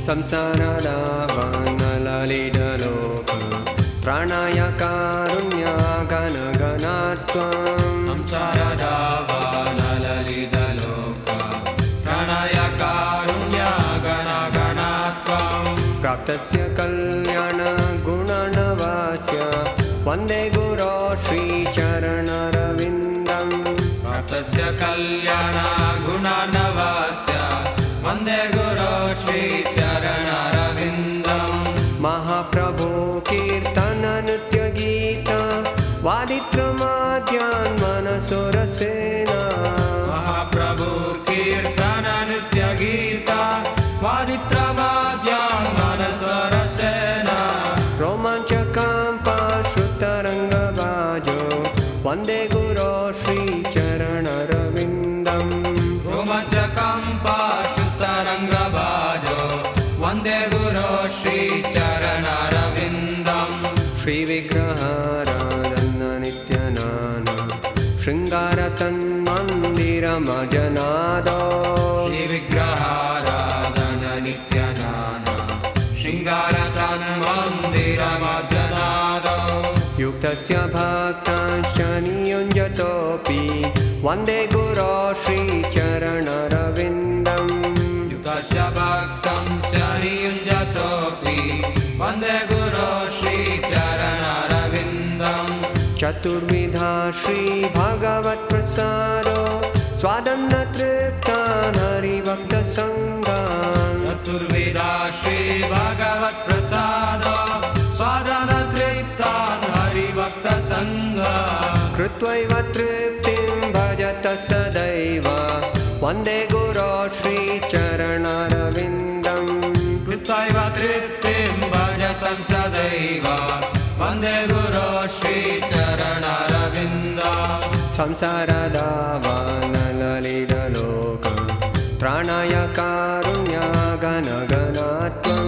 संसारदावानललितलोक त्राणाय कारुण्याघनघनात्वम् संसारदावानललितलोक त्राणाय कारुण्याघनघनात्वम् प्राप्तस्य कल्याणगुणनवास्य वन्दे गुरो श्रीचरणरविन्दम् प्राप्तस्य कल्याणगुणनवास्य वन्दे गुरो श्रीचरणरविन्दम् महाप्रभो कीर्तननृत्यगीत वादित्रमाद्यान् मनसोरसेन महाप्रभु कीर्तननृत्यगीत वादित्रमाद्यान् मनसोरसेन रोमाञ्चकाम्पाश्रुतरङ्गबाजो वन्दे गुरो श्रीचरणरविन्दम् रोमाञ्चकाम्पाश्रुतरङ्गबाजो वन्दे गुरो श्रीचरणरविन्दम् श्रीविग्रहाराधननित्यनाना शृङ्गारतन्मन्दिरमजनादो श्रीविग्रहाराधननित्यनाना शृङ्गारतन्मन्दिरमजनादो युक्तस्य भक्तांश्च नियुञ्जतोऽपि वन्दे गुरो श्रीचरणरविन्दम् युक्तस्य भक्तं च नियुञ्जतोऽपि वन्दे गुरो श्रीचरणरविन्दम् चतुर्विधा श्रीभगवत्प्रसादो स्वादन्नतृप्तान् हरिभक्तसङ्गान् चतुर्विधा श्रीभगवत्प्रसादो स्वादनतृप्तान् हरिभक्तसङ्गान् कृत्वैव तृप्तिं भजत सदैव वन्दे गुरो श्रीचरणरविन्दम् कृत्वैव तृप्तिं भजत सदैव वन्दे गुरो श्रीचरणरविन्दम् संसारदावानललितलोक त्राणाय कारुण्याघनघनात्वम्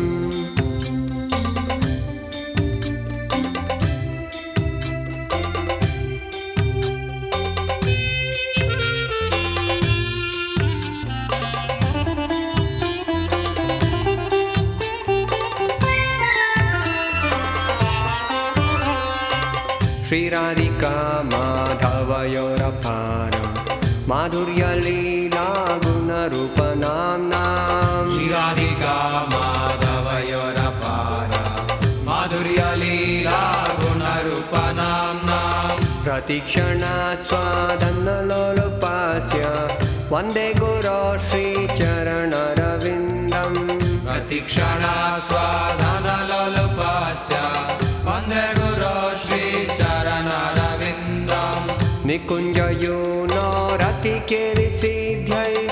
श्रीराधिका माधवयोरपार माधुर्यलीला गुणरूपनाम्नाम् श्रीराधिका माधवयोरपार माधुर्यलीला गुणरूपनाम्नाम् प्रतिक्षणा स्वादन्नलोलुपास्य वन्दे गुरो श्रीचरणरविन्दम् प्रतिक्षणा स्वादनलोलुपास्य वन्दे गुरो श्रीचरणरविन्दम् निकुञ्जयूनो रतिकेलिसिद्ध्यै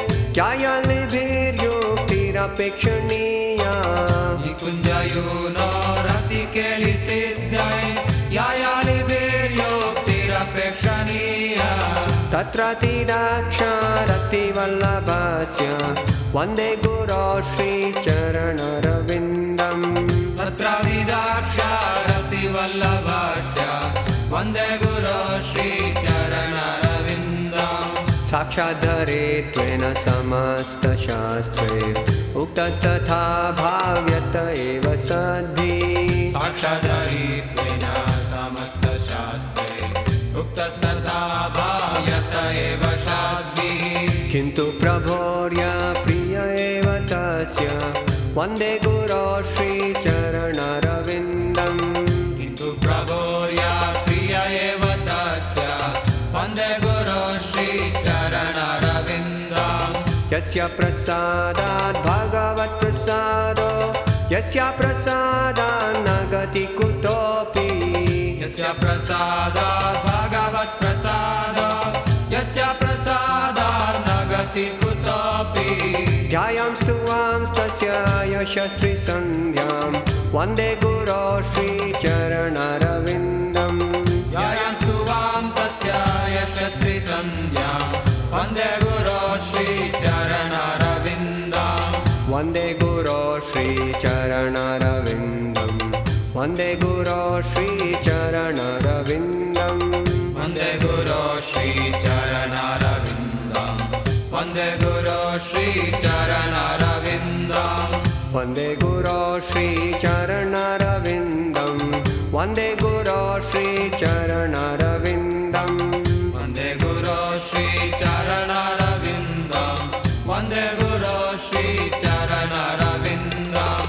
ज्ञायलिभिर्युक्तिरपेक्षणीया निकुञ्जयूनो रतिकेलिसिद्ध्यै ज्ञायलिभिर्युक्तिरपेक्षणीया तत्रातिदाक्षारतिवल्लभस्य वन्दे गुरो श्रीचरणरविन्दम् तत्र विदाक्षारतिवल्लभस्य वन्दे गुरो श्रीचरणरविन्दम् साक्षाद्धरे त्वेन समस्तशास्त्रे उक्तस्तथा भाव्यत एव सद्भिः साक्षादरित्वेन समस्तशास्त्रे उक्तस्तथा भाव्यत एव सद्भिः किन्तु प्रभोर्य प्रिय एव तस्य वन्दे गुरो श्रीचरणरविन्दम् किन्तु प्रभोर्या प्रिय एव तस्य वन्दे गुरो श्रीचरणरविन्दम् यस्य प्रसादात् भगवत्प्रसादो यस्य प्रसादात् न गति कुतोऽपि यस्य प्रसादात् भगवत्प्रसादो यस्य प्रसादात् न गति कुतोऽपि ध्यायांस्तु वांस्तस्य यशस्त्रिसन्ध्यां वन्दे गुरो श्रीचरणरविन्दम् ध्यायांस्तु वां तस्य यशस्त्रिसन्ध्यां वन्दे गुरो श्रीचरणरविन्दम् वन्दे गुरो श्रीचरणरविन्दम् वन्दे गुरो श्रीचरणरविन्दम् वन्दे गुरो श्रीचरणरविन्दम् वन्दे गुरो श्रीचरणरविन्दम् वन्दे गुरो श्रीचरणरविन्दं वन्दे गुरो श्रीचरणरविन्दं वन्दे गुरो श्रीचरणरविन्दं वन्दे गुरो श्रीचरणरविन्दम्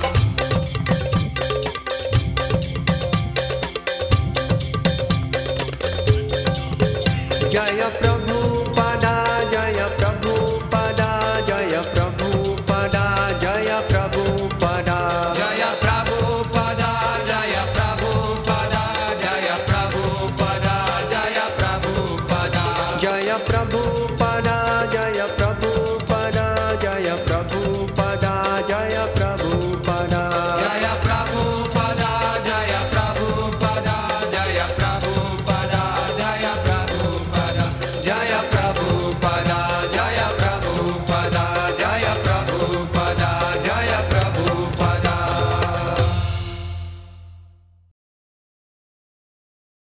जय प्रभुपदा जय प्रभुपदा जय प्रभुपदा जय प्रभुपदा जय प्रभुपदा जय प्रभुपदा जय प्रभुपदा जय प्रभुपदा जय प्रभु